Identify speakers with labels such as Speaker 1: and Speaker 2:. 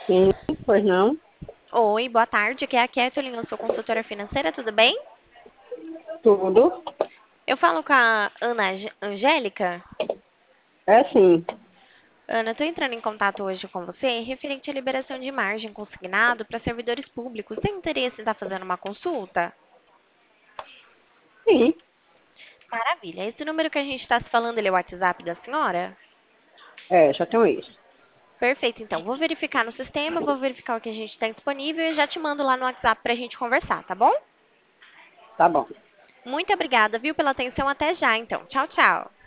Speaker 1: Sim, pois não.
Speaker 2: Oi, boa tarde. Aqui é a Kathleen, eu sou consultora financeira, tudo bem?
Speaker 1: Tudo.
Speaker 2: Eu falo com a Ana Angélica.
Speaker 1: É sim.
Speaker 2: Ana, estou entrando em contato hoje com você referente à liberação de margem consignado para servidores públicos. Tem interesse em estar fazendo uma consulta?
Speaker 1: Sim.
Speaker 2: Maravilha. Esse número que a gente está se falando, ele é o WhatsApp da senhora?
Speaker 1: É, já tenho isso.
Speaker 2: Perfeito, então. Vou verificar no sistema, vou verificar o que a gente tem disponível e já te mando lá no WhatsApp para a gente conversar, tá bom?
Speaker 1: Tá bom.
Speaker 2: Muito obrigada, viu, pela atenção. Até já, então. Tchau, tchau.